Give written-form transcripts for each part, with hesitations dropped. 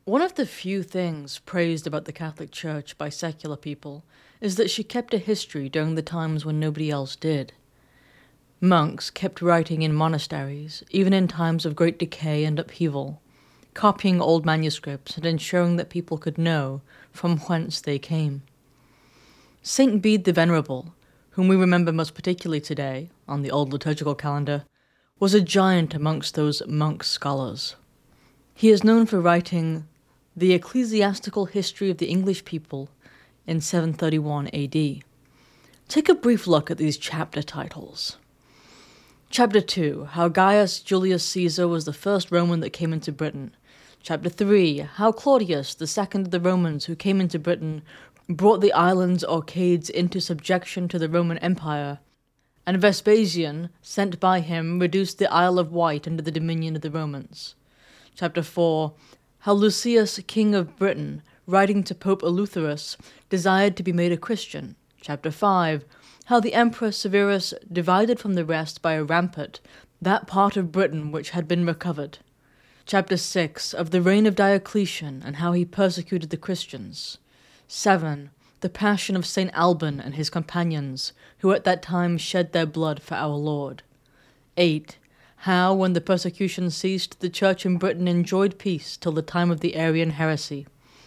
One of the few things praised about the Catholic Church by secular people is that she kept a history during the times when nobody else did. Monks kept writing in monasteries, even in times of great decay and upheaval, copying old manuscripts and ensuring that people could know from whence they came. Saint Bede the Venerable, whom we remember most particularly today, on the old liturgical calendar, was a giant amongst those monk scholars. He is known for writing The Ecclesiastical History of the English People in 731 AD. Take a brief look at these chapter titles. Chapter 2, How Gaius Julius Caesar was the first Roman that came into Britain. Chapter 3, How Claudius, the second of the Romans who came into Britain, brought the islands Orcades into subjection to the Roman Empire, and Vespasian, sent by him, reduced the Isle of Wight under the dominion of the Romans. Chapter 4, How Lucius, king of Britain, writing to Pope Eleutherus, desired to be made a Christian. Chapter 5, How the Emperor Severus divided from the rest by a rampart that part of Britain which had been recovered. Chapter 6, Of the reign of Diocletian, and how he persecuted the Christians. 7, The Passion of St. Alban and his companions, who at that time shed their blood for our Lord. 8, How, when the persecution ceased, the Church in Britain enjoyed peace till the time of the Arian heresy.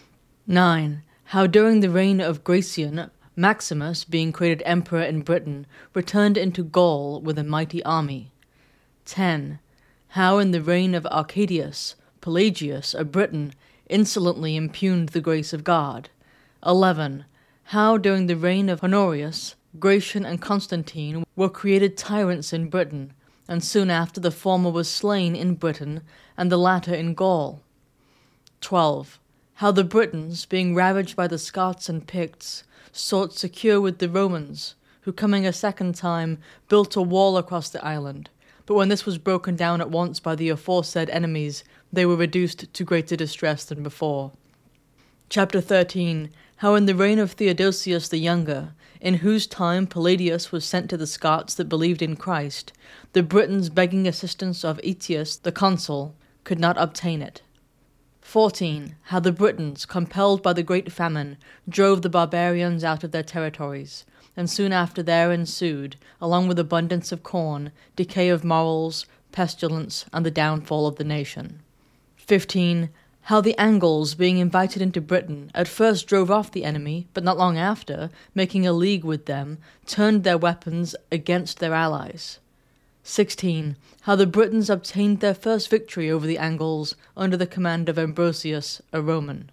9, How during the reign of Gratian, Maximus, being created emperor in Britain, returned into Gaul with a mighty army. 10, How in the reign of Arcadius, Pelagius, a Briton, insolently impugned the grace of God. 11, How during the reign of Honorius, Gratian and Constantine were created tyrants in Britain, and soon after the former was slain in Britain, and the latter in Gaul. 12, How the Britons, being ravaged by the Scots and Picts, sought secure with the Romans, who coming a second time built a wall across the island, but when this was broken down at once by the aforesaid enemies, they were reduced to greater distress than before. Chapter 13, How in the reign of Theodosius the Younger, in whose time Palladius was sent to the Scots that believed in Christ, the Britons begging assistance of Aetius the consul, could not obtain it. 14, How the Britons, compelled by the great famine, drove the barbarians out of their territories, and soon after there ensued, along with abundance of corn, decay of morals, pestilence, and the downfall of the nation. 15, How the Angles, being invited into Britain, at first drove off the enemy, but not long after, making a league with them, turned their weapons against their allies. 16, How the Britons obtained their first victory over the Angles under the command of Ambrosius, a Roman.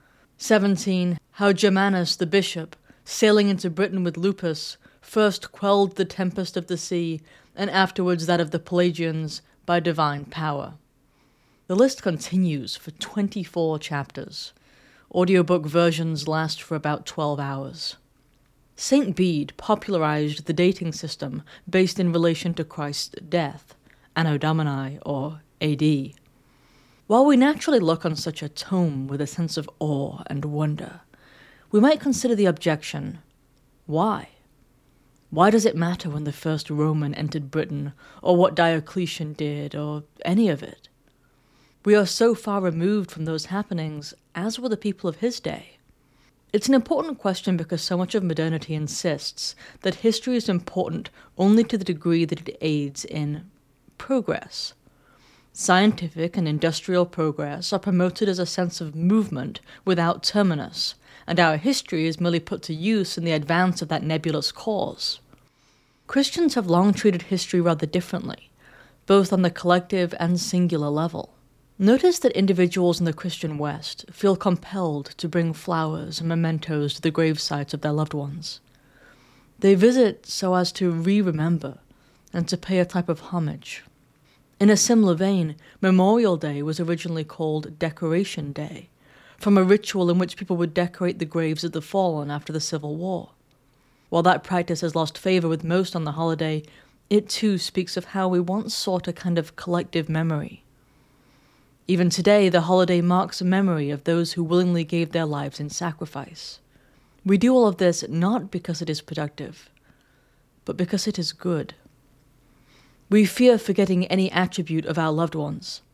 17, How Germanus the bishop, sailing into Britain with Lupus, first quelled the tempest of the sea, and afterwards that of the Pelagians, by divine power. The list continues for 24 chapters. Audiobook versions last for about 12 hours. Saint Bede popularized the dating system based in relation to Christ's death, Anno Domini, or AD. While we naturally look on such a tome with a sense of awe and wonder, we might consider the objection, why? Why does it matter when the first Roman entered Britain, or what Diocletian did, or any of it? We are so far removed from those happenings, as were the people of his day. It's an important question because so much of modernity insists that history is important only to the degree that it aids in progress. Scientific and industrial progress are promoted as a sense of movement without terminus, and our history is merely put to use in the advance of that nebulous cause. Christians have long treated history rather differently, both on the collective and singular level. Notice that individuals in the Christian West feel compelled to bring flowers and mementos to the gravesites of their loved ones. They visit so as to re-remember and to pay a type of homage. In a similar vein, Memorial Day was originally called Decoration Day, from a ritual in which people would decorate the graves of the fallen after the Civil War. While that practice has lost favor with most on the holiday, it too speaks of how we once sought a kind of collective memory. Even today, the holiday marks a memory of those who willingly gave their lives in sacrifice. We do all of this not because it is productive, but because it is good. We fear forgetting any attribute of our loved ones,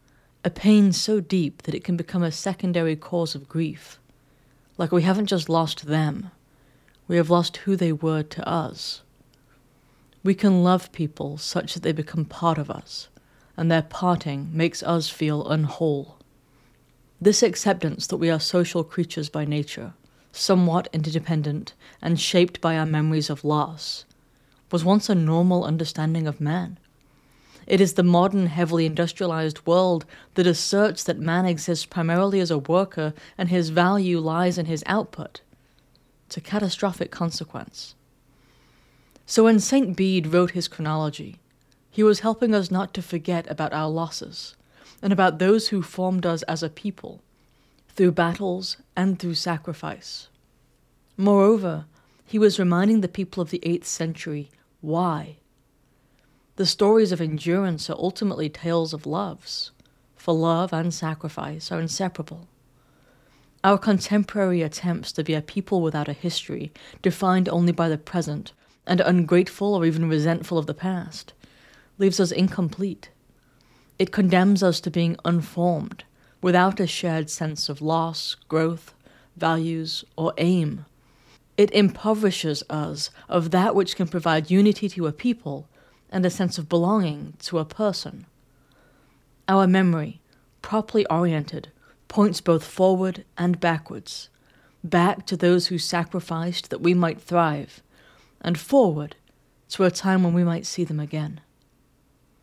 a pain so deep that it can become a secondary cause of grief. Like we haven't just lost them, we have lost who they were to us. We can love people such that they become part of us, and their parting makes us feel unwhole. This acceptance that we are social creatures by nature, somewhat interdependent and shaped by our memories of loss, was once a normal understanding of man. It is the modern, heavily industrialized world that asserts that man exists primarily as a worker and his value lies in his output. It's a catastrophic consequence. So when St. Bede wrote his chronology, he was helping us not to forget about our losses, and about those who formed us as a people, through battles and through sacrifice. Moreover, he was reminding the people of the 8th century why. The stories of endurance are ultimately tales of loves, for love and sacrifice are inseparable. Our contemporary attempts to be a people without a history, defined only by the present, and ungrateful or even resentful of the past, leaves us incomplete. It condemns us to being unformed, without a shared sense of loss, growth, values, or aim. It impoverishes us of that which can provide unity to a people and a sense of belonging to a person. Our memory, properly oriented, points both forward and backwards, back to those who sacrificed that we might thrive, and forward to a time when we might see them again.